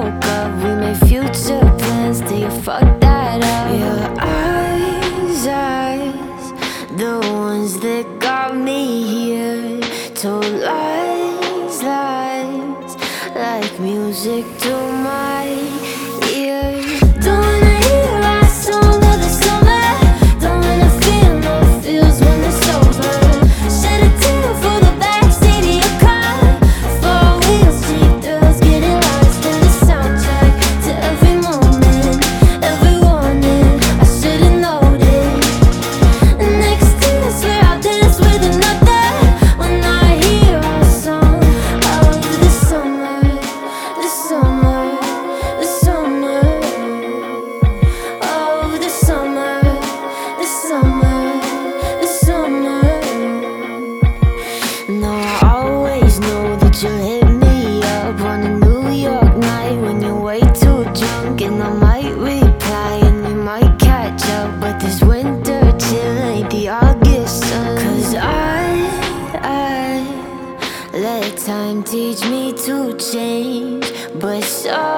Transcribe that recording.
woke up, we made future plans till you fucked that up. Your eyes, the ones that got me here, told lies, like music to my ears. Don't wanna hear our song of the summer, don't wanna feel no feels when it's over. Shed a tear for the backseat of your car, four wheels, cheap thrills, getting lost in the soundtrack to every moment, every warning. I should've noticed. Next to you, swear I'll dance with another when I hear our song of the summer, the summer, the summer, of the summer, the summer, the summer. No, I always know that you'll hit me up on a New York night when you're way too drunk, and I might reply and we might catch up, but this winter chill ain't the August sun. 'Cause I let time teach me to change, but so